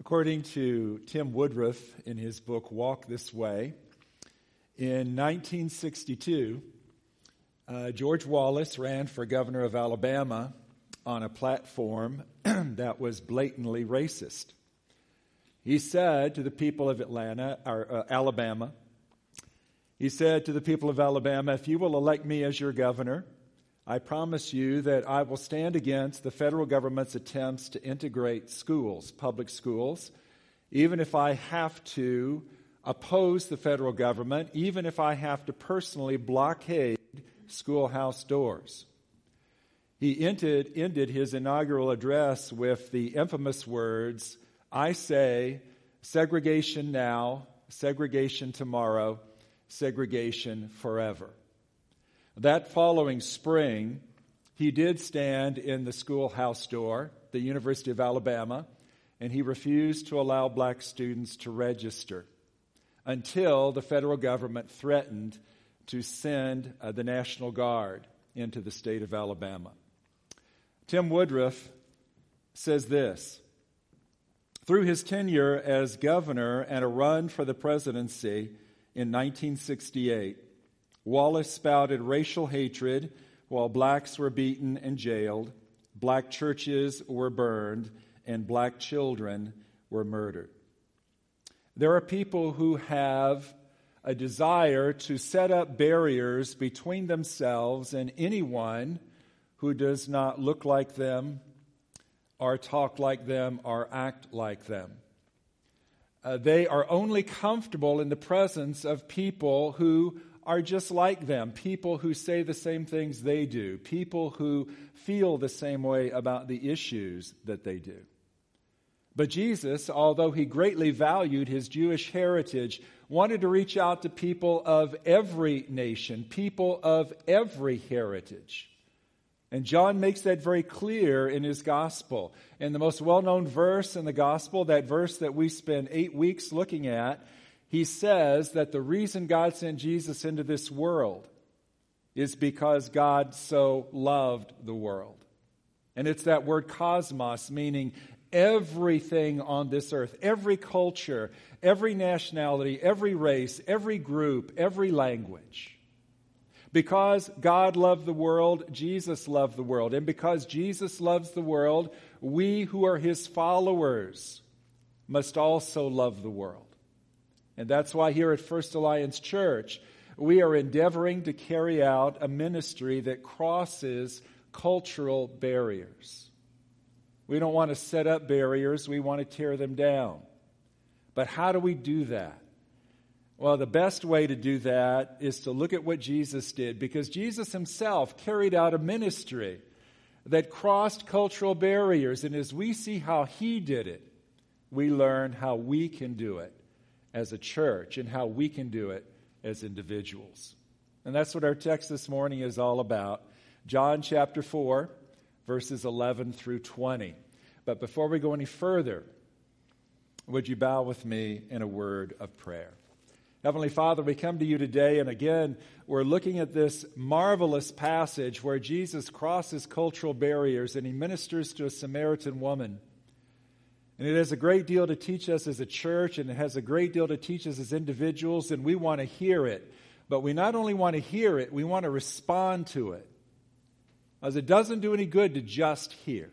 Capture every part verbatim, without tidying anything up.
According to Tim Woodruff in his book, Walk This Way, in nineteen sixty-two, uh, George Wallace ran for governor of Alabama on a platform that was blatantly racist. He said to the people of Atlanta, or uh, Alabama, he said to the people of Alabama, if you will elect me as your governor, I promise you that I will stand against the federal government's attempts to integrate schools, public schools, even if I have to oppose the federal government, even if I have to personally blockade schoolhouse doors. He ended, ended his inaugural address with the infamous words, I say, segregation now, segregation tomorrow, segregation forever. That following spring, he did stand in the schoolhouse door, the University of Alabama, and he refused to allow black students to register until the federal government threatened to send uh, the National Guard into the state of Alabama. Tim Woodruff says this, through his tenure as governor and a run for the presidency in nineteen sixty-eight, Wallace spouted racial hatred while blacks were beaten and jailed, black churches were burned, and black children were murdered. There are people who have a desire to set up barriers between themselves and anyone who does not look like them, or talk like them, or act like them. Uh, they are only comfortable in the presence of people who are just like them, people who say the same things they do, people who feel the same way about the issues that they do. But Jesus, although he greatly valued his Jewish heritage, wanted to reach out to people of every nation, people of every heritage. And John makes that very clear in his gospel. In the most well-known verse in the gospel, that verse that we spend eight weeks looking at, he says that the reason God sent Jesus into this world is because God so loved the world. And it's that word cosmos, meaning everything on this earth, every culture, every nationality, every race, every group, every language. Because God loved the world, Jesus loved the world. And because Jesus loves the world, we who are his followers must also love the world. And that's why here at First Alliance Church, we are endeavoring to carry out a ministry that crosses cultural barriers. We don't want to set up barriers, we want to tear them down. But how do we do that? Well, the best way to do that is to look at what Jesus did, because Jesus himself carried out a ministry that crossed cultural barriers. And as we see how he did it, we learn how we can do it as a church and how we can do it as individuals. And that's what our text this morning is all about. John chapter four, verses eleven through twenty. But before we go any further, would you bow with me in a word of prayer? Heavenly Father, we come to you today, and again, we're looking at this marvelous passage where Jesus crosses cultural barriers and he ministers to a Samaritan woman. And it has a great deal to teach us as a church, and it has a great deal to teach us as individuals, and we want to hear it. But we not only want to hear it, we want to respond to it. As it doesn't do any good to just hear.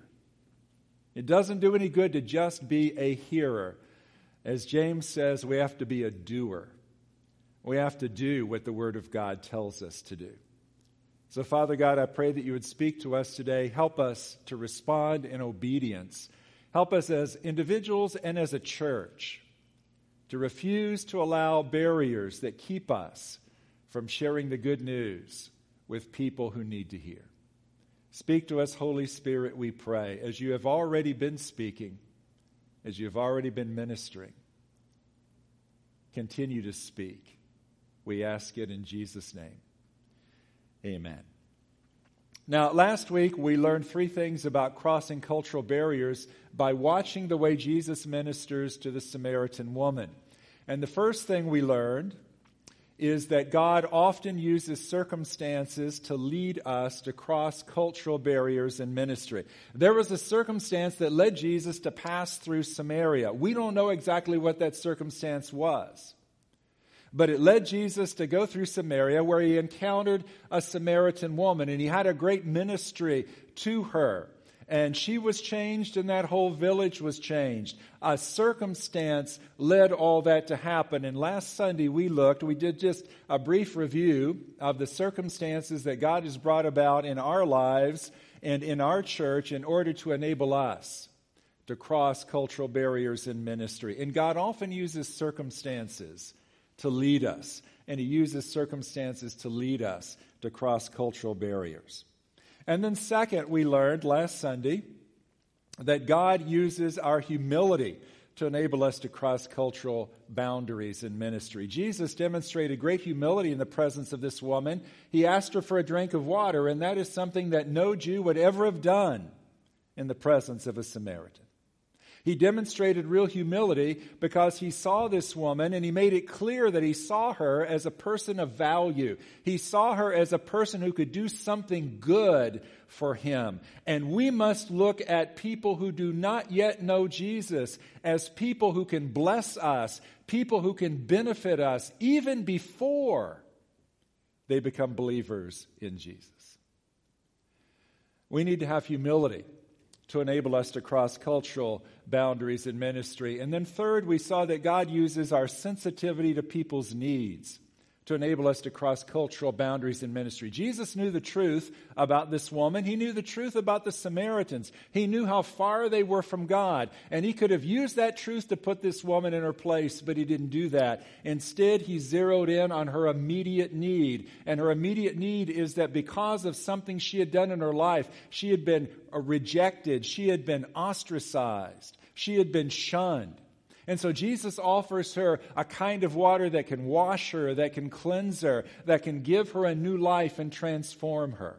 It doesn't do any good to just be a hearer. As James says, we have to be a doer. We have to do what the Word of God tells us to do. So, Father God, I pray that you would speak to us today. Help us to respond in obedience. Help us as individuals and as a church to refuse to allow barriers that keep us from sharing the good news with people who need to hear. Speak to us, Holy Spirit, we pray, as you have already been speaking, as you have already been ministering. Continue to speak. We ask it in Jesus' name. Amen. Now, last week we learned three things about crossing cultural barriers by watching the way Jesus ministers to the Samaritan woman. And the first thing we learned is that God often uses circumstances to lead us to cross cultural barriers in ministry. There was a circumstance that led Jesus to pass through Samaria. We don't know exactly what that circumstance was, but it led Jesus to go through Samaria, where he encountered a Samaritan woman, and he had a great ministry to her. And she was changed, and that whole village was changed. A circumstance led all that to happen. And last Sunday we looked, we did just a brief review of the circumstances that God has brought about in our lives and in our church in order to enable us to cross cultural barriers in ministry. And God often uses circumstances to lead us. And he uses circumstances to lead us to cross cultural barriers. And then second, we learned last Sunday that God uses our humility to enable us to cross cultural boundaries in ministry. Jesus demonstrated great humility in the presence of this woman. He asked her for a drink of water, and that is something that no Jew would ever have done in the presence of a Samaritan. He demonstrated real humility because he saw this woman, and he made it clear that he saw her as a person of value. He saw her as a person who could do something good for him. And we must look at people who do not yet know Jesus as people who can bless us, people who can benefit us, even before they become believers in Jesus. We need to have humility to enable us to cross cultural boundaries in ministry. And then third, we saw that God uses our sensitivity to people's needs to enable us to cross cultural boundaries in ministry. Jesus knew the truth about this woman. He knew the truth about the Samaritans. He knew how far they were from God. And he could have used that truth to put this woman in her place, but he didn't do that. Instead, he zeroed in on her immediate need. And her immediate need is that because of something she had done in her life, she had been rejected, she had been ostracized, she had been shunned. And so Jesus offers her a kind of water that can wash her, that can cleanse her, that can give her a new life and transform her.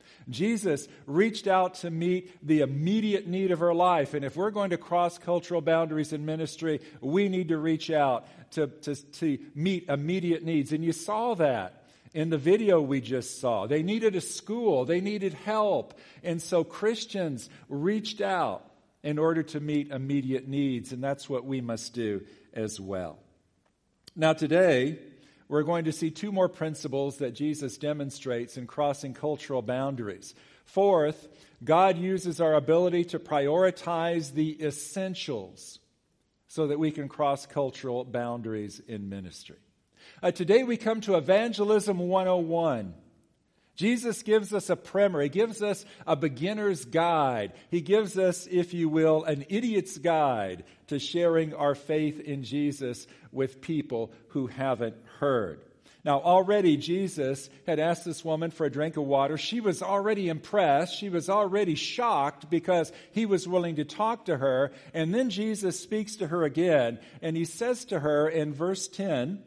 Jesus reached out to meet the immediate need of her life. And if we're going to cross cultural boundaries in ministry, we need to reach out to, to, to meet immediate needs. And you saw that in the video we just saw. They needed a school. They needed help. And so Christians reached out in order to meet immediate needs, and that's what we must do as well. Now today, we're going to see two more principles that Jesus demonstrates in crossing cultural boundaries. Fourth, God uses our ability to prioritize the essentials so that we can cross cultural boundaries in ministry. Uh, today we come to Evangelism one oh one. Jesus gives us a primer. He gives us a beginner's guide. He gives us, if you will, an idiot's guide to sharing our faith in Jesus with people who haven't heard. Now, already Jesus had asked this woman for a drink of water. She was already impressed. She was already shocked because he was willing to talk to her. And then Jesus speaks to her again, and he says to her in verse ten,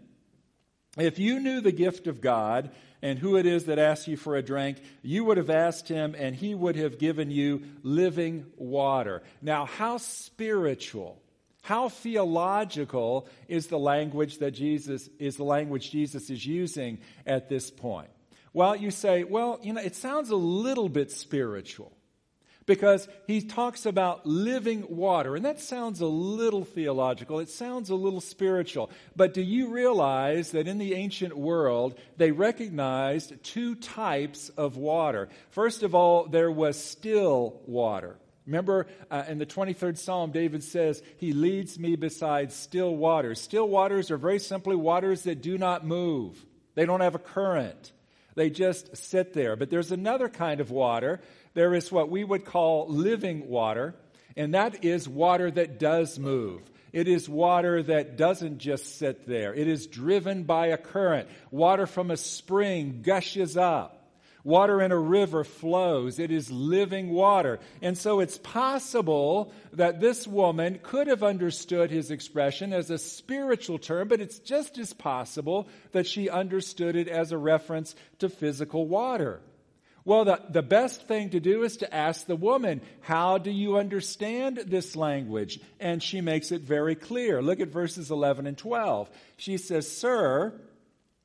"If you knew the gift of God and who it is that asks you for a drink, you would have asked him, and he would have given you living water." Now, how spiritual, how theological is the language that Jesus is the language Jesus is using at this point? Well, you say, well, you know, it sounds a little bit spiritual, because he talks about living water, and that sounds a little theological. It sounds a little spiritual. But do you realize that in the ancient world, they recognized two types of water? First of all, there was still water. Remember, uh, in the twenty-third Psalm, David says, "He leads me beside still waters." Still waters are very simply waters that do not move. They don't have a current. They just sit there. But there's another kind of water. There is what we would call living water, and that is water that does move. It is water that doesn't just sit there. It is driven by a current. Water from a spring gushes up. Water in a river flows. It is living water. And so it's possible that this woman could have understood his expression as a spiritual term, but it's just as possible that she understood it as a reference to physical water. Well, the, the best thing to do is to ask the woman, how do you understand this language? And she makes it very clear. Look at verses eleven and twelve. She says, "Sir,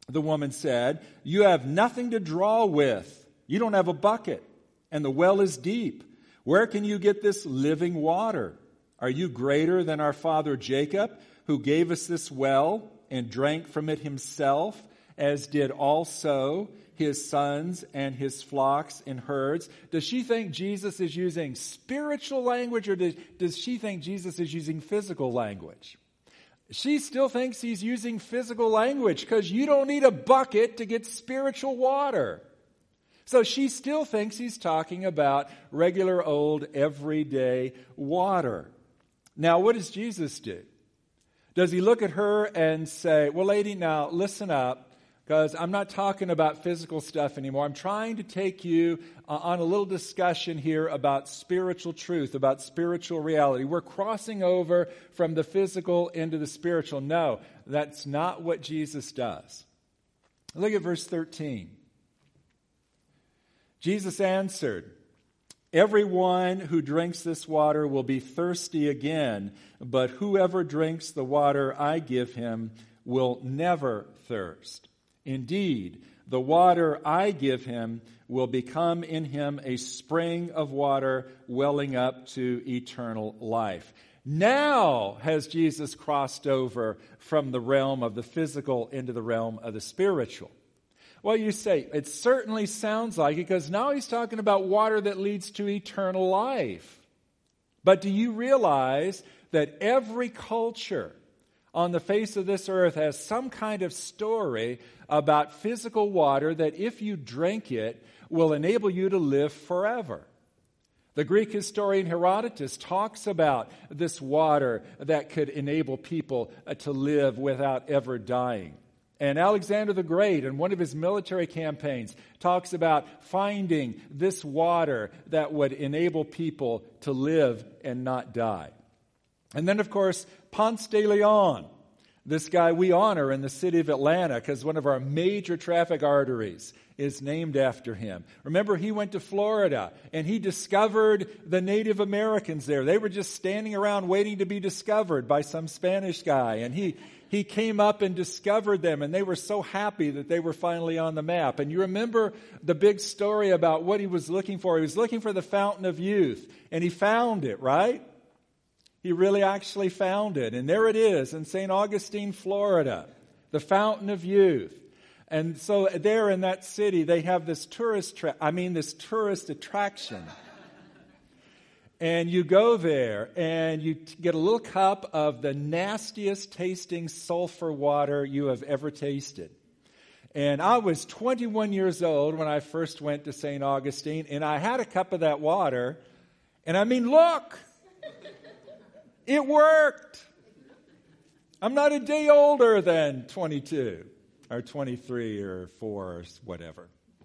The woman said, "You have nothing to draw with. You don't have a bucket, and the well is deep. Where can you get this living water? Are you greater than our father Jacob, who gave us this well and drank from it himself, as did also his sons and his flocks and herds?" Does she think Jesus is using spiritual language, or does, does she think Jesus is using physical language? She still thinks he's using physical language, because you don't need a bucket to get spiritual water. So she still thinks he's talking about regular old everyday water. Now, what does Jesus do? Does he look at her and say, "Well, lady, now listen up, because I'm not talking about physical stuff anymore. I'm trying to take you uh, on a little discussion here about spiritual truth, about spiritual reality. We're crossing over from the physical into the spiritual." No, that's not what Jesus does. Look at verse thirteen. Jesus answered, "Everyone who drinks this water will be thirsty again, but whoever drinks the water I give him will never thirst. Indeed, the water I give him will become in him a spring of water welling up to eternal life." Now has Jesus crossed over from the realm of the physical into the realm of the spiritual. Well, you say, it certainly sounds like it, because now he's talking about water that leads to eternal life. But do you realize that every culture on the face of this earth has some kind of story about physical water that, if you drink it, will enable you to live forever? The Greek historian Herodotus talks about this water that could enable people to live without ever dying. And Alexander the Great, in one of his military campaigns, talks about finding this water that would enable people to live and not die. And then, of course, Ponce de Leon, this guy we honor in the city of Atlanta, because one of our major traffic arteries is named after him. Remember, he went to Florida, and he discovered the Native Americans there. They were just standing around waiting to be discovered by some Spanish guy, and he... He came up and discovered them, and they were so happy that they were finally on the map. And you remember the big story about what he was looking for. He was looking for the fountain of youth, and he found it, right? He really actually found it. And there it is in Saint Augustine, Florida, the fountain of youth. And so there in that city, they have this tourist, tra- I mean, this tourist attraction. And you go there, and you get a little cup of the nastiest tasting sulfur water you have ever tasted. And I was twenty-one years old when I first went to Saint Augustine, and I had a cup of that water, and I mean, look! It worked! I'm not a day older than twenty-two, or twenty-three, or four, or whatever.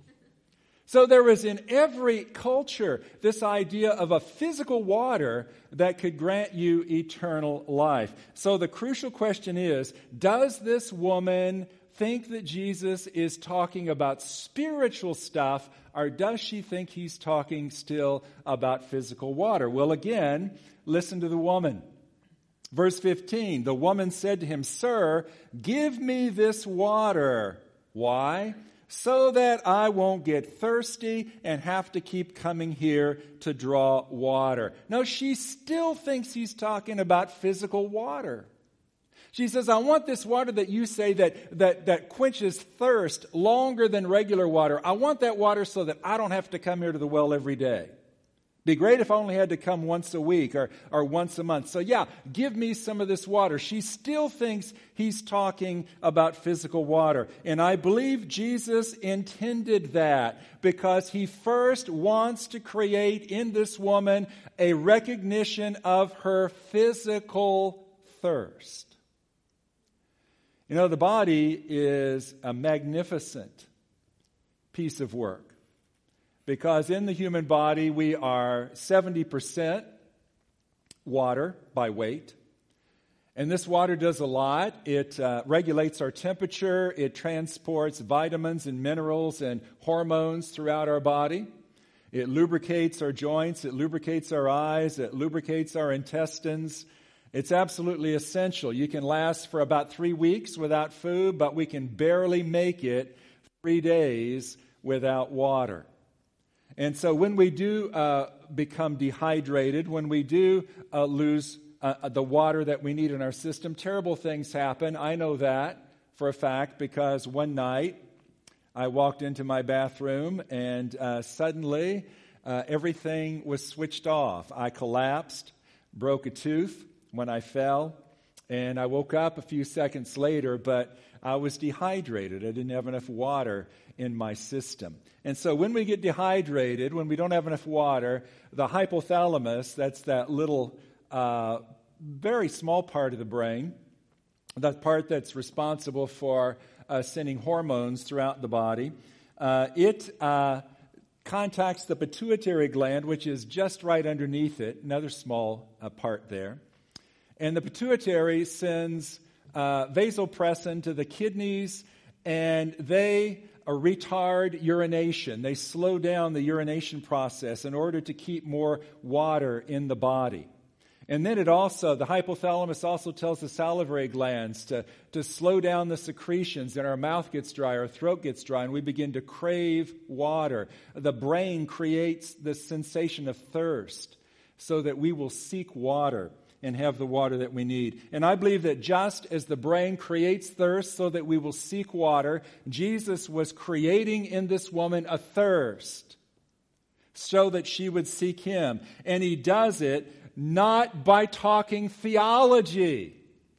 So there was in every culture this idea of a physical water that could grant you eternal life. So the crucial question is, does this woman think that Jesus is talking about spiritual stuff, or does she think he's talking still about physical water? Well, again, listen to the woman. Verse fifteen, the woman said to him, "Sir, give me this water." Why? "So that I won't get thirsty and have to keep coming here to draw water." No, she still thinks he's talking about physical water. She says, "I want this water that you say that, that, that quenches thirst longer than regular water. I want that water so that I don't have to come here to the well every day. Be great if I only had to come once a week or, or once a month. So yeah, give me some of this water." She still thinks he's talking about physical water. And I believe Jesus intended that, because he first wants to create in this woman a recognition of her physical thirst. You know, the body is a magnificent piece of work. Because in the human body, we are seventy percent water by weight. And this water does a lot. It uh, regulates our temperature. It transports vitamins and minerals and hormones throughout our body. It lubricates our joints. It lubricates our eyes. It lubricates our intestines. It's absolutely essential. You can last for about three weeks without food, but we can barely make it three days without water. And so when we do uh, become dehydrated, when we do uh, lose uh, the water that we need in our system, terrible things happen. I know that for a fact because one night I walked into my bathroom and uh, suddenly uh, everything was switched off. I collapsed, broke a tooth when I fell, and I woke up a few seconds later, but I was dehydrated. I didn't have enough water in my system. And so when we get dehydrated, when we don't have enough water, the hypothalamus, that's that little uh, very small part of the brain, that part that's responsible for uh, sending hormones throughout the body, uh, it uh, contacts the pituitary gland, which is just right underneath it, another small uh, part there. And the pituitary sends uh, vasopressin to the kidneys, and they uh, retard urination. They slow down the urination process in order to keep more water in the body. And then it also, the hypothalamus also tells the salivary glands to, to slow down the secretions, and our mouth gets dry, our throat gets dry, and we begin to crave water. The brain creates this sensation of thirst so that we will seek water and have the water that we need. And I believe that just as the brain creates thirst so that we will seek water, Jesus was creating in this woman a thirst so that she would seek him. And he does it not by talking theology.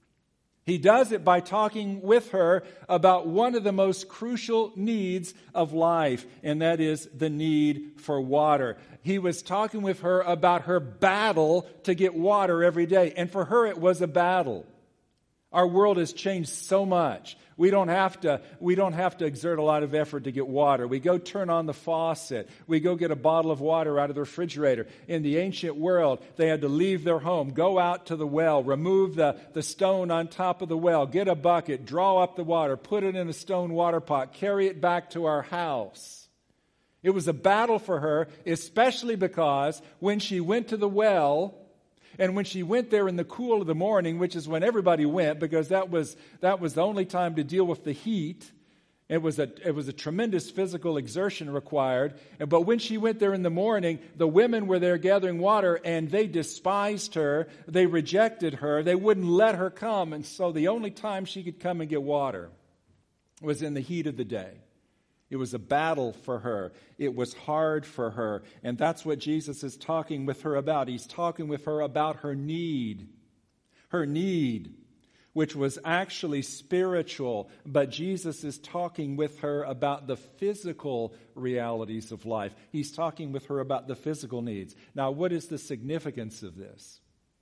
He does it by talking with her about one of the most crucial needs of life, and that is the need for water. He was talking with her about her battle to get water every day, and for her it was a battle. Our world has changed so much. We don't have to, we don't have to exert a lot of effort to get water. We go turn on the faucet. We go get a bottle of water out of the refrigerator. In the ancient world, they had to leave their home, go out to the well, remove the, the stone on top of the well, get a bucket, draw up the water, put it in a stone water pot, carry it back to our house. It was a battle for her, especially because when she went to the well, and when she went there in the cool of the morning, which is when everybody went, because that was that was the only time to deal with the heat, it was a it was a tremendous physical exertion required. But when she went there in the morning, the women were there gathering water, and they despised her, they rejected her, they wouldn't let her come, and so the only time she could come and get water was in the heat of the day. It was a battle for her. It was hard for her. And that's what Jesus is talking with her about. He's talking with her about her need. Her need, which was actually spiritual. But Jesus is talking with her about the physical realities of life. He's talking with her about the physical needs. Now, what is the significance of this?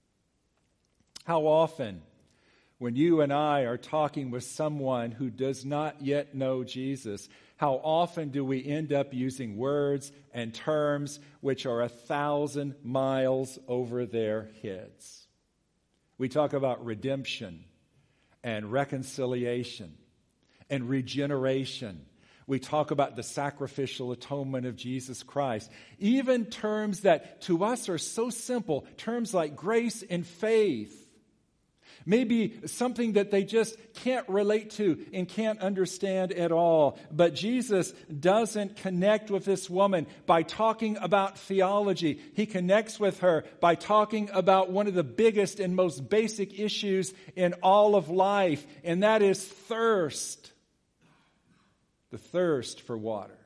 How often, when you and I are talking with someone who does not yet know Jesus, how often do we end up using words and terms which are a thousand miles over their heads? We talk about redemption and reconciliation and regeneration. We talk about the sacrificial atonement of Jesus Christ. Even terms that to us are so simple, terms like grace and faith. Maybe something that they just can't relate to and can't understand at all. But Jesus doesn't connect with this woman by talking about theology. He connects with her by talking about one of the biggest and most basic issues in all of life, and that is thirst. The thirst for water.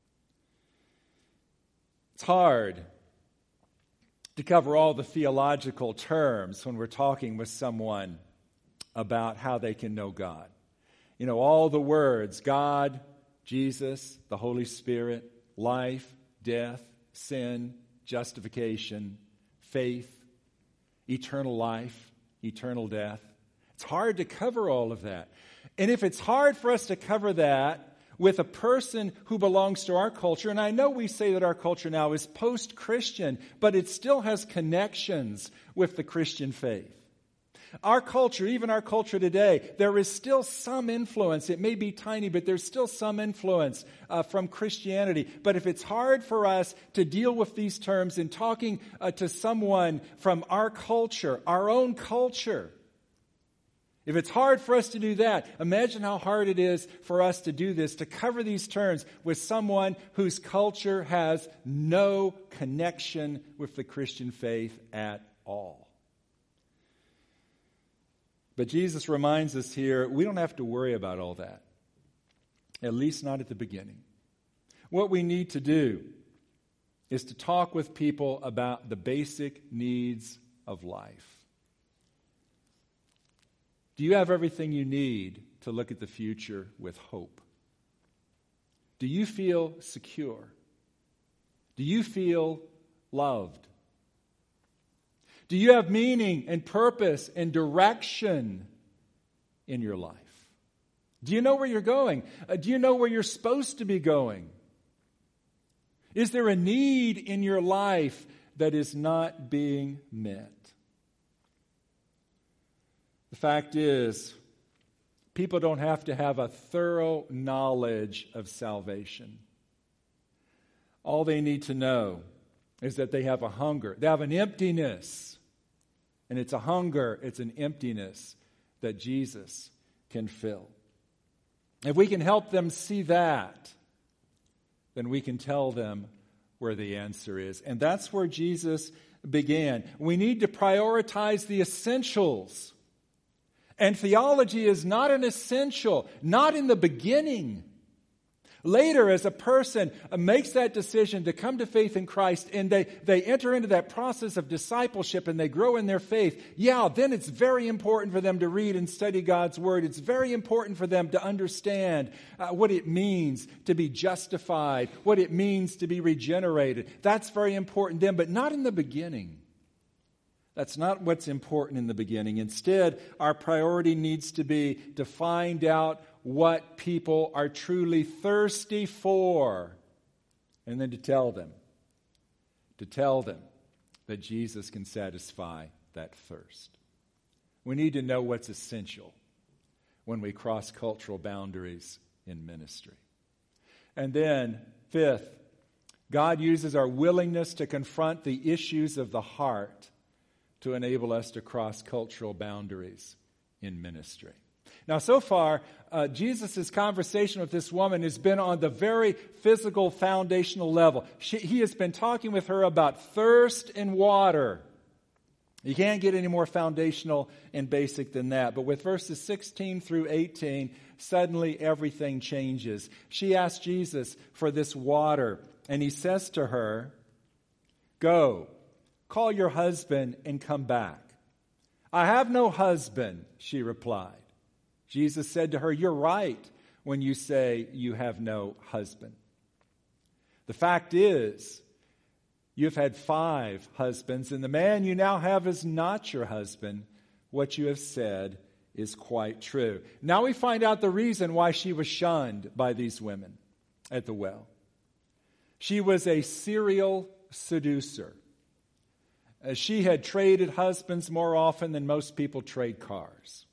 It's hard to cover all the theological terms when we're talking with someone about how they can know God. You know, all the words, God, Jesus, the Holy Spirit, life, death, sin, justification, faith, eternal life, eternal death. It's hard to cover all of that. And if it's hard for us to cover that with a person who belongs to our culture, and I know we say that our culture now is post-Christian, but it still has connections with the Christian faith. Our culture, even our culture today, there is still some influence. It may be tiny, but there's still some influence uh, from Christianity. But if it's hard for us to deal with these terms in talking uh, to someone from our culture, our own culture, if it's hard for us to do that, imagine how hard it is for us to do this, to cover these terms with someone whose culture has no connection with the Christian faith at all. But Jesus reminds us here, we don't have to worry about all that, at least not at the beginning. What we need to do is to talk with people about the basic needs of life. Do you have everything you need to look at the future with hope? Do you feel secure? Do you feel loved? Do you have meaning and purpose and direction in your life? Do you know where you're going? Uh, do you know where you're supposed to be going? Is there a need in your life that is not being met? The fact is, people don't have to have a thorough knowledge of salvation. All they need to know is that they have a hunger. They have an emptiness. And it's a hunger, it's an emptiness that Jesus can fill. If we can help them see that, then we can tell them where the answer is. And that's where Jesus began. We need to prioritize the essentials. And theology is not an essential, not in the beginning. Later, as a person makes that decision to come to faith in Christ and they, they enter into that process of discipleship and they grow in their faith, yeah, then it's very important for them to read and study God's Word. It's very important for them to understand uh, what it means to be justified, what it means to be regenerated. That's very important then, but not in the beginning. That's not what's important in the beginning. Instead, our priority needs to be to find out what people are truly thirsty for, and then to tell them, to tell them that Jesus can satisfy that thirst. We need to know what's essential when we cross cultural boundaries in ministry. And then, fifth, God uses our willingness to confront the issues of the heart to enable us to cross cultural boundaries in ministry. Now, so far, uh, Jesus' conversation with this woman has been on the very physical, foundational level. She, he has been talking with her about thirst and water. You can't get any more foundational and basic than that. But with verses sixteen through eighteen, suddenly everything changes. She asks Jesus for this water, and he says to her, "Go, call your husband and come back." "I have no husband," she replied. Jesus said to her, "You're right when you say you have no husband. The fact is, you've had five husbands, and the man you now have is not your husband. What you have said is quite true." Now we find out the reason why she was shunned by these women at the well. She was a serial seducer. Uh, she had traded husbands more often than most people trade cars.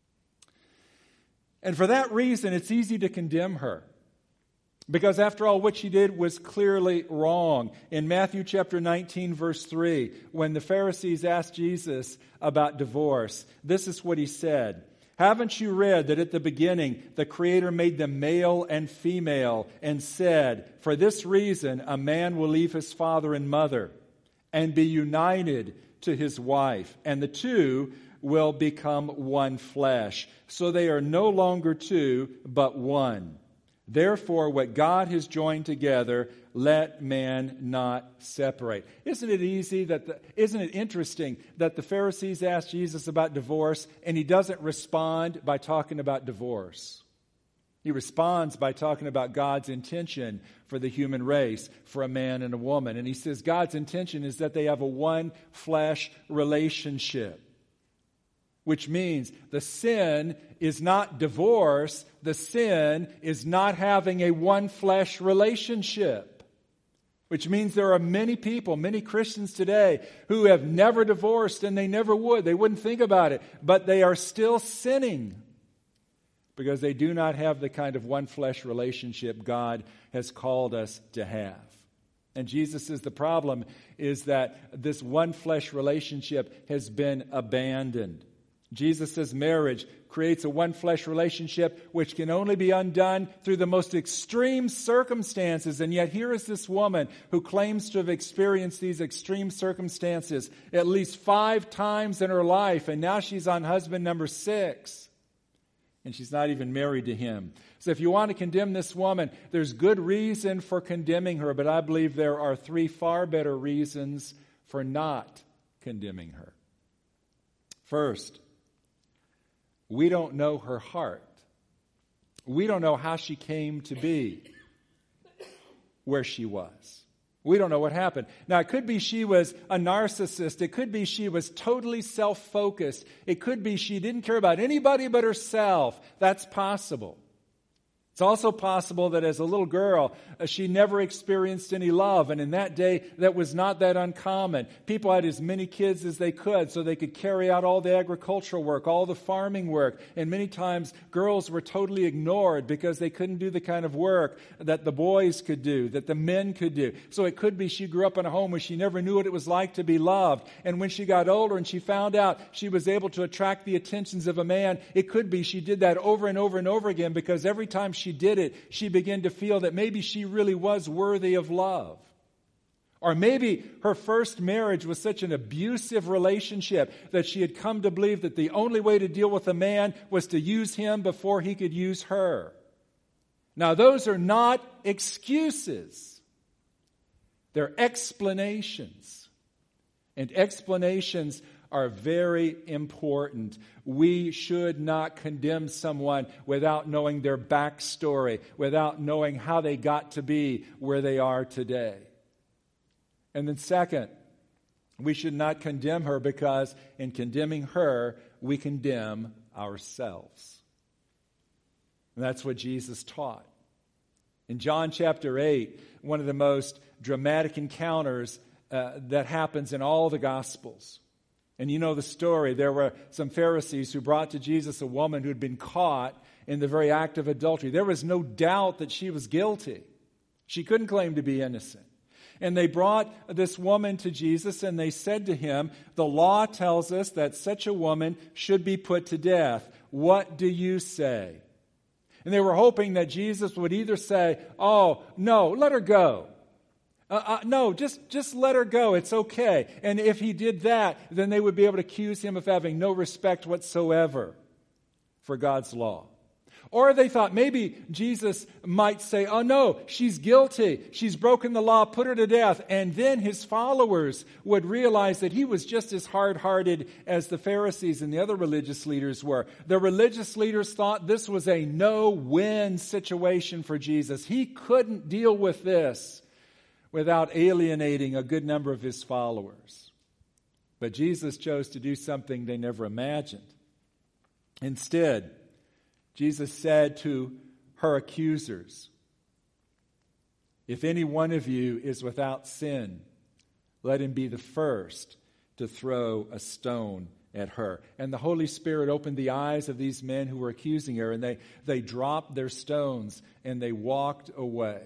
And for that reason, it's easy to condemn her. Because after all, what she did was clearly wrong. In Matthew chapter nineteen, verse three, when the Pharisees asked Jesus about divorce, this is what he said. "Haven't you read that at the beginning the Creator made them male and female and said, 'For this reason a man will leave his father and mother and be united to his wife, and the two will become one flesh. So they are no longer two, but one. Therefore, what God has joined together, let man not separate.'" Isn't it easy that the, isn't it interesting that the Pharisees asked Jesus about divorce and he doesn't respond by talking about divorce? He responds by talking about God's intention for the human race, for a man and a woman. And he says God's intention is that they have a one flesh relationship. Which means the sin is not divorce. The sin is not having a one flesh relationship. which means there are many people, many Christians today, who have never divorced, and they never would. They wouldn't think about it, but they are still sinning because they do not have the kind of one-flesh relationship God has called us to have. And Jesus says the problem is that this one-flesh relationship has been abandoned. Jesus says marriage creates a one-flesh relationship which can only be undone through the most extreme circumstances. And yet here is this woman who claims to have experienced these extreme circumstances at least five times in her life, and now she's on husband number six. And she's not even married to him. So if you want to condemn this woman, there's good reason for condemning her, but I believe there are three far better reasons for not condemning her. First, we don't know her heart. We don't know how she came to be where she was. We don't know what happened. Now, it could be she was a narcissist. It could be she was totally self-focused. It could be she didn't care about anybody but herself. That's possible. It's also possible that as a little girl, uh, she never experienced any love. And in that day, that was not that uncommon. People had as many kids as they could so they could carry out all the agricultural work, all the farming work. And many times, girls were totally ignored because they couldn't do the kind of work that the boys could do, that the men could do. So it could be she grew up in a home where she never knew what it was like to be loved. And when she got older and she found out she was able to attract the attentions of a man, it could be she did that over and over and over again because every time she did it, she began to feel that maybe she really was worthy of love. Or maybe her first marriage was such an abusive relationship that she had come to believe that the only way to deal with a man was to use him before he could use her. Now, those are not excuses. They're explanations. And explanations are very important. We should not condemn someone without knowing their backstory, without knowing how they got to be where they are today. And then second, we should not condemn her because in condemning her, we condemn ourselves. And that's what Jesus taught. In John chapter eight, one of the most dramatic encounters uh, that happens in all the Gospels. And you know the story. There were some Pharisees who brought to Jesus a woman who had been caught in the very act of adultery. There was no doubt that she was guilty. She couldn't claim to be innocent. And they brought this woman to Jesus and they said to him, "The law tells us that such a woman should be put to death. What do you say?" And they were hoping that Jesus would either say, "Oh, no, let her go. Uh, uh, no, just, just let her go. It's okay." And if he did that, then they would be able to accuse him of having no respect whatsoever for God's law. Or they thought maybe Jesus might say, "Oh no, she's guilty. She's broken the law. Put her to death." And then his followers would realize that he was just as hard-hearted as the Pharisees and the other religious leaders were. The religious leaders thought this was a no-win situation for Jesus. He couldn't deal with this without alienating a good number of his followers. But Jesus chose to do something they never imagined. Instead, Jesus said to her accusers, "If any one of you is without sin, let him be the first to throw a stone at her." And the Holy Spirit opened the eyes of these men who were accusing her, and they, they dropped their stones and they walked away.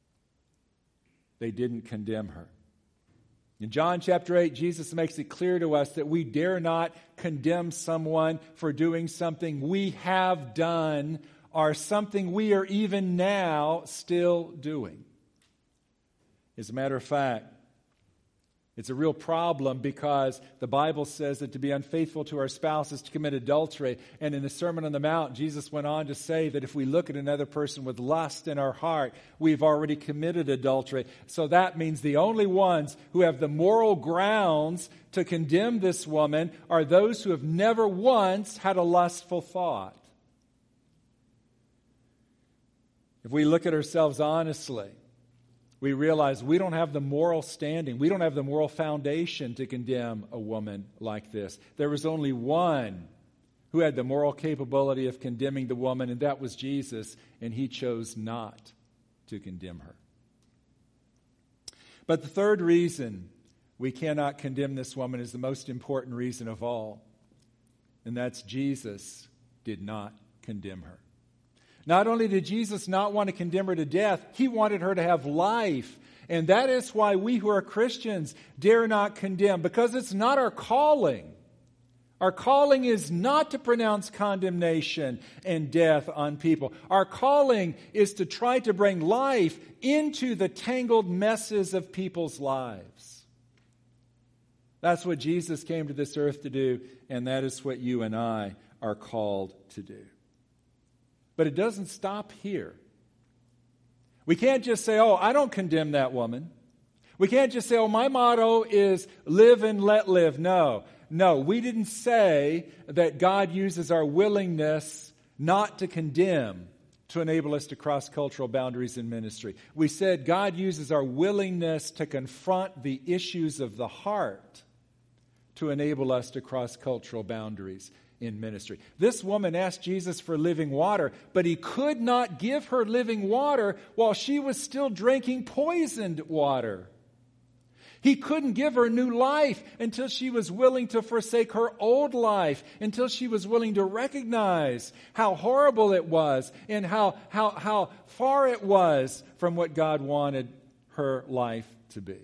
They didn't condemn her. In John chapter eight, Jesus makes it clear to us that we dare not condemn someone for doing something we have done or something we are even now still doing. As a matter of fact, it's a real problem because the Bible says that to be unfaithful to our spouse is to commit adultery. And in the Sermon on the Mount, Jesus went on to say that if we look at another person with lust in our heart, we've already committed adultery. So that means the only ones who have the moral grounds to condemn this woman are those who have never once had a lustful thought. If we look at ourselves honestly, we realize we don't have the moral standing. We don't have the moral foundation to condemn a woman like this. There was only one who had the moral capability of condemning the woman, and that was Jesus, and he chose not to condemn her. But the third reason we cannot condemn this woman is the most important reason of all, and that's Jesus did not condemn her. Not only did Jesus not want to condemn her to death, he wanted her to have life. And that is why we who are Christians dare not condemn, because it's not our calling. Our calling is not to pronounce condemnation and death on people. Our calling is to try to bring life into the tangled messes of people's lives. That's what Jesus came to this earth to do, and that is what you and I are called to do. But it doesn't stop here. We can't just say, oh, I don't condemn that woman. We can't just say, oh, my motto is live and let live. No, no, we didn't say that God uses our willingness not to condemn to enable us to cross cultural boundaries in ministry. We said God uses our willingness to confront the issues of the heart to enable us to cross cultural boundaries in ministry. This woman asked Jesus for living water, but he could not give her living water while she was still drinking poisoned water. He couldn't give her new life until she was willing to forsake her old life, until she was willing to recognize how horrible it was and how, how, how far it was from what God wanted her life to be.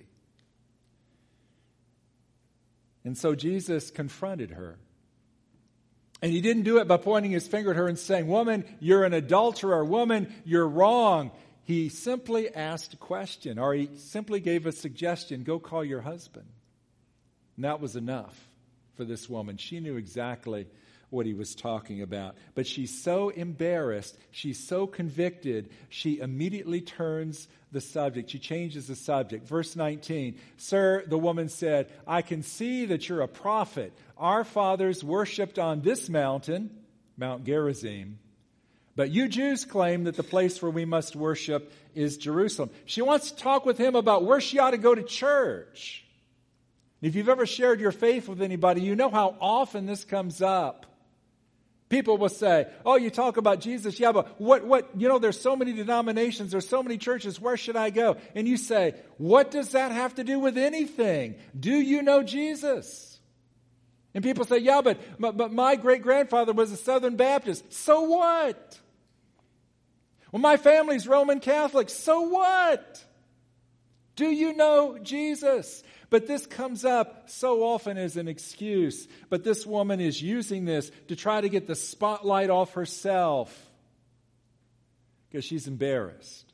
And so Jesus confronted her. And he didn't do it by pointing his finger at her and saying, woman, you're an adulterer. Woman, you're wrong. He simply asked a question, or he simply gave a suggestion, go call your husband. And that was enough for this woman. She knew exactly what he was talking about. But she's so embarrassed, she's so convicted, she immediately turns the subject. She changes the subject. Verse nineteen, sir, the woman said, I can see that you're a prophet. Our fathers worshipped on this mountain, Mount Gerizim, but you Jews claim that the place where we must worship is Jerusalem. She wants to talk with him about where she ought to go to church. If you've ever shared your faith with anybody, you know how often this comes up. People will say, oh, you talk about Jesus. Yeah, but what, what, you know, there's so many denominations, there's so many churches, where should I go? And you say, what does that have to do with anything? Do you know Jesus? And people say, yeah, but, but my great-grandfather was a Southern Baptist. So what? Well, my family's Roman Catholic. So what? Do you know Jesus? But this comes up so often as an excuse. But this woman is using this to try to get the spotlight off herself because she's embarrassed.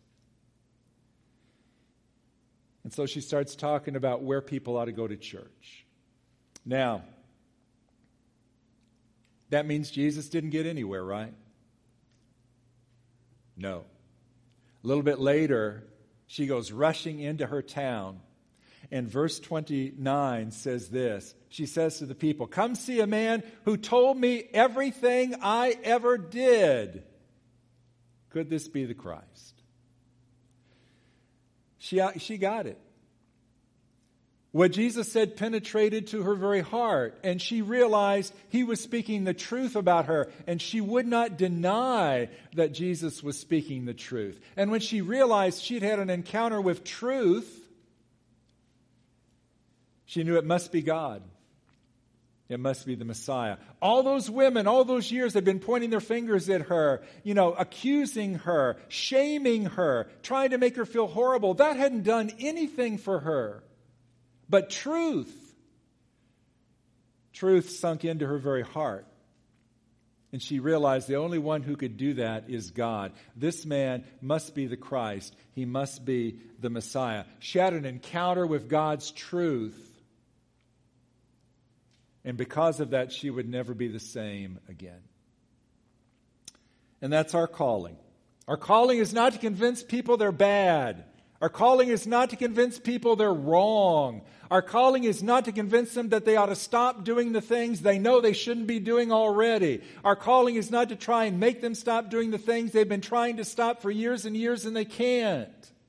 And so she starts talking about where people ought to go to church. Now, that means Jesus didn't get anywhere, right? No. A little bit later, she goes rushing into her town. And verse twenty-nine says this. She says to the people, come see a man who told me everything I ever did. Could this be the Christ? She, she got it. What Jesus said penetrated to her very heart, and she realized he was speaking the truth about her, and she would not deny that Jesus was speaking the truth. And when she realized she'd had an encounter with truth, she knew it must be God. It must be the Messiah. All those women, all those years, had been pointing their fingers at her, you know, accusing her, shaming her, trying to make her feel horrible. That hadn't done anything for her. But truth, truth sunk into her very heart. And she realized the only one who could do that is God. This man must be the Christ. He must be the Messiah. She had an encounter with God's truth. And because of that, she would never be the same again. And that's our calling. Our calling is not to convince people they're bad. Our calling is not to convince people they're wrong. Our calling is not to convince them that they ought to stop doing the things they know they shouldn't be doing already. Our calling is not to try and make them stop doing the things they've been trying to stop for years and years and they can't.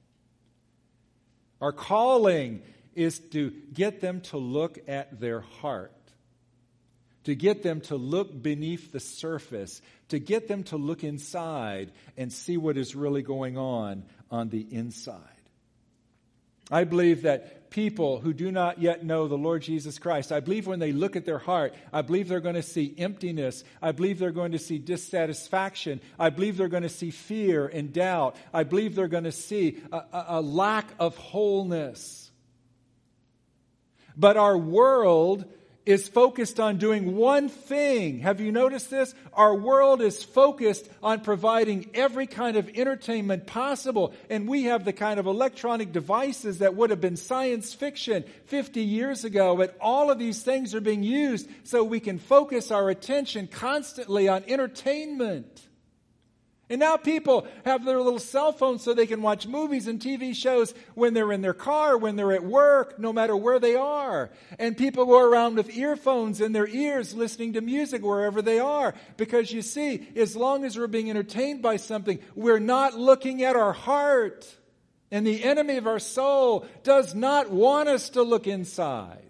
Our calling is to get them to look at their heart, to get them to look beneath the surface, to get them to look inside and see what is really going on on the inside. I believe that people who do not yet know the Lord Jesus Christ, I believe when they look at their heart, I believe they're going to see emptiness. I believe they're going to see dissatisfaction. I believe they're going to see fear and doubt. I believe they're going to see a, a, a lack of wholeness. But our world is focused on doing one thing. Have you noticed this? Our world is focused on providing every kind of entertainment possible. And we have the kind of electronic devices that would have been science fiction fifty years ago. But all of these things are being used so we can focus our attention constantly on entertainment. And now people have their little cell phones so they can watch movies and T V shows when they're in their car, when they're at work, no matter where they are. And people go around with earphones in their ears listening to music wherever they are. Because you see, as long as we're being entertained by something, we're not looking at our heart. And the enemy of our soul does not want us to look inside.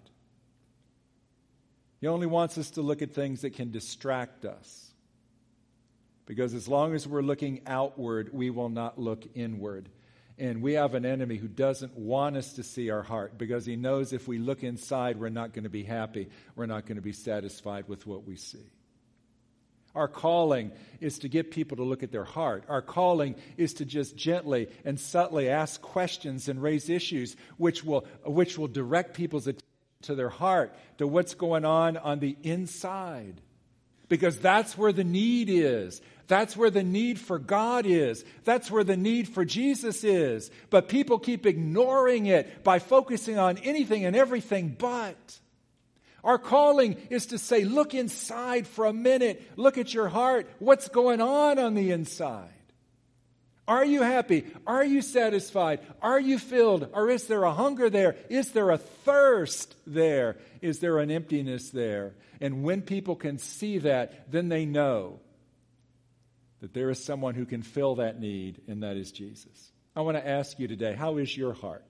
He only wants us to look at things that can distract us. Because as long as we're looking outward, we will not look inward. And we have an enemy who doesn't want us to see our heart because he knows if we look inside, we're not going to be happy. We're not going to be satisfied with what we see. Our calling is to get people to look at their heart. Our calling is to just gently and subtly ask questions and raise issues which will, which will direct people's attention to their heart, to what's going on on the inside. Because that's where the need is. That's where the need for God is. That's where the need for Jesus is. But people keep ignoring it by focusing on anything and everything but. Our calling is to say, look inside for a minute. Look at your heart. What's going on on the inside? Are you happy? Are you satisfied? Are you filled? Or is there a hunger there? Is there a thirst there? Is there an emptiness there? And when people can see that, then they know that there is someone who can fill that need, and that is Jesus. I want to ask you today, how is your heart?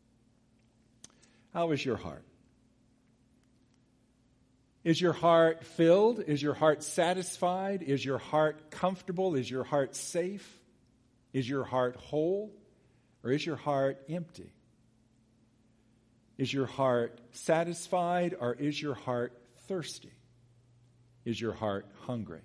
How is your heart? Is your heart filled? Is your heart satisfied? Is your heart comfortable? Is your heart safe? Is your heart whole? Or is your heart empty? Is your heart satisfied or is your heart thirsty? Is your heart hungry?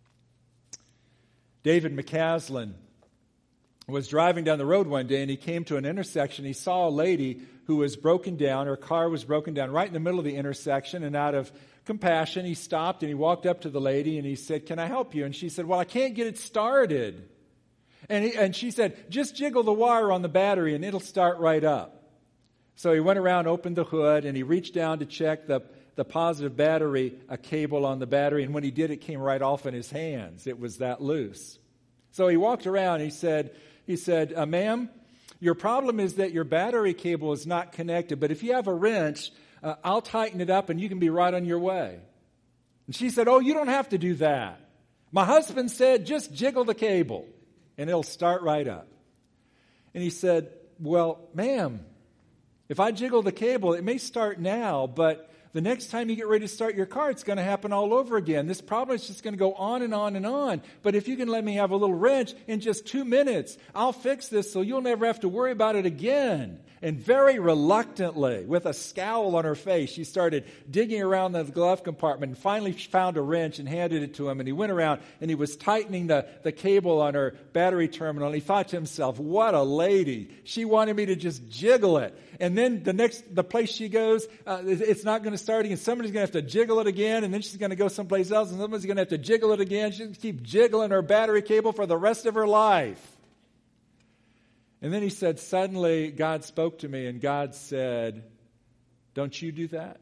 David McCaslin was driving down the road one day and he came to an intersection. He saw a lady who was broken down. Her car was broken down right in the middle of the intersection, and out of compassion, he stopped and he walked up to the lady and he said, "Can I help you?" And she said, "Well, I can't get it started." And, he, and she said, "Just jiggle the wire on the battery and it'll start right up." So he went around, opened the hood, and he reached down to check the, the positive battery, a cable on the battery. And when he did, it came right off in his hands. It was that loose. So he walked around. He said, he said, uh, "Ma'am, your problem is that your battery cable is not connected. But if you have a wrench, uh, I'll tighten it up and you can be right on your way." And she said, "Oh, you don't have to do that. My husband said, just jiggle the cable and it'll start right up." And he said, "Well, ma'am, if I jiggle the cable, it may start now, but the next time you get ready to start your car, it's going to happen all over again. This problem is just going to go on and on and on. But if you can let me have a little wrench in just two minutes, I'll fix this so you'll never have to worry about it again." And very reluctantly, with a scowl on her face, she started digging around the glove compartment and finally found a wrench and handed it to him. And he went around and he was tightening the, the cable on her battery terminal. And he thought to himself, "What a lady. She wanted me to just jiggle it. And then the next, the place she goes, uh, it's not going to start again. Somebody's going to have to jiggle it again. And then she's going to go someplace else and somebody's going to have to jiggle it again. She's going to keep jiggling her battery cable for the rest of her life." And then he said, "Suddenly God spoke to me and God said, 'Don't you do that?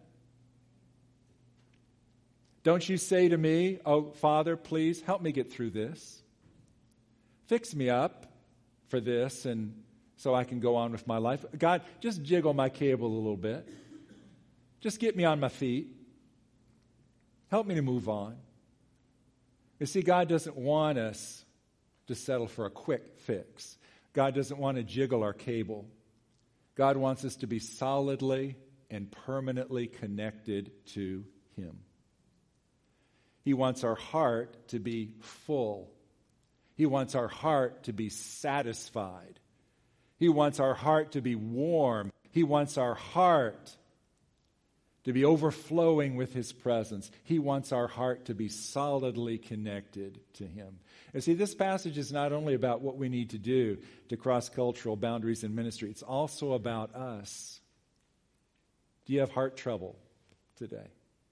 Don't you say to me, oh, Father, please help me get through this. Fix me up for this and so I can go on with my life. God, just jiggle my cable a little bit. Just get me on my feet. Help me to move on.'" You see, God doesn't want us to settle for a quick fix. God doesn't want to jiggle our cable. God wants us to be solidly and permanently connected to Him. He wants our heart to be full. He wants our heart to be satisfied. He wants our heart to be warm. He wants our heart to be overflowing with His presence. He wants our heart to be solidly connected to Him. And see, this passage is not only about what we need to do to cross cultural boundaries in ministry, it's also about us. Do you have heart trouble today?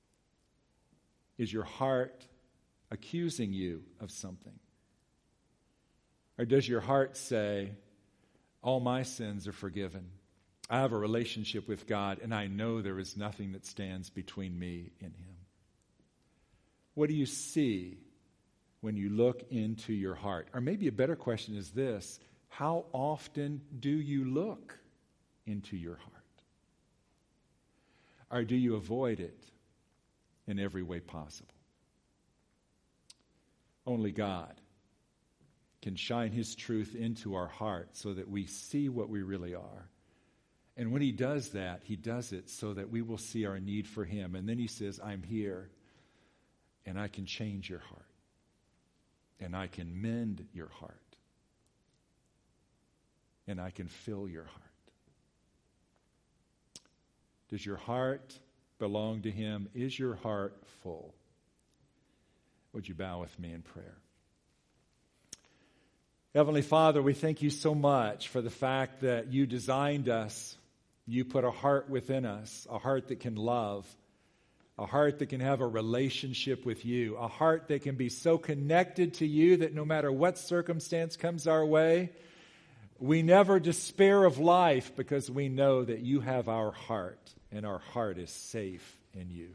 Is your heart accusing you of something? Or does your heart say, all my sins are forgiven? I have a relationship with God, and I know there is nothing that stands between me and Him. What do you see when you look into your heart? Or maybe a better question is this: how often do you look into your heart? Or do you avoid it in every way possible? Only God can shine His truth into our heart so that we see what we really are. And when He does that, He does it so that we will see our need for Him. And then He says, I'm here, and I can change your heart. And I can mend your heart. And I can fill your heart. Does your heart belong to Him? Is your heart full? Would you bow with me in prayer? Heavenly Father, we thank You so much for the fact that You designed us. You put a heart within us, a heart that can love, a heart that can have a relationship with You, a heart that can be so connected to You that no matter what circumstance comes our way, we never despair of life because we know that You have our heart and our heart is safe in You.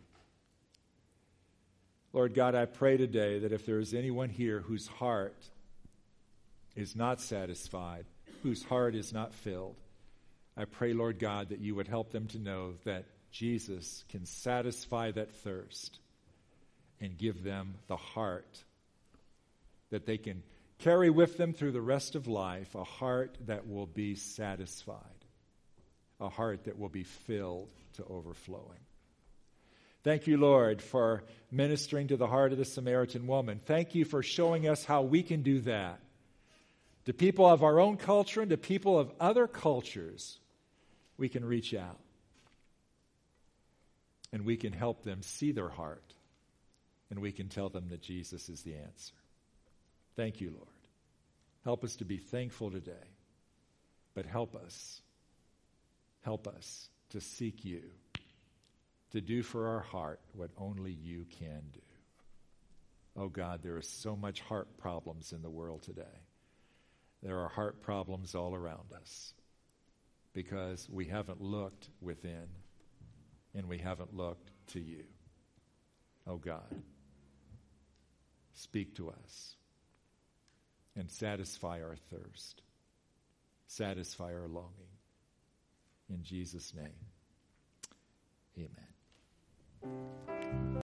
Lord God, I pray today that if there is anyone here whose heart is not satisfied, whose heart is not filled, I pray, Lord God, that You would help them to know that Jesus can satisfy that thirst and give them the heart that they can carry with them through the rest of life, a heart that will be satisfied, a heart that will be filled to overflowing. Thank You, Lord, for ministering to the heart of the Samaritan woman. Thank You for showing us how we can do that. To people of our own culture and to people of other cultures, we can reach out. And we can help them see their heart. And we can tell them that Jesus is the answer. Thank You, Lord. Help us to be thankful today. But help us, help us to seek You, to do for our heart what only You can do. Oh God, there is so much heart problems in the world today. There are heart problems all around us because we haven't looked within and we haven't looked to You. Oh God, speak to us and satisfy our thirst. Satisfy our longing. In Jesus' name, amen.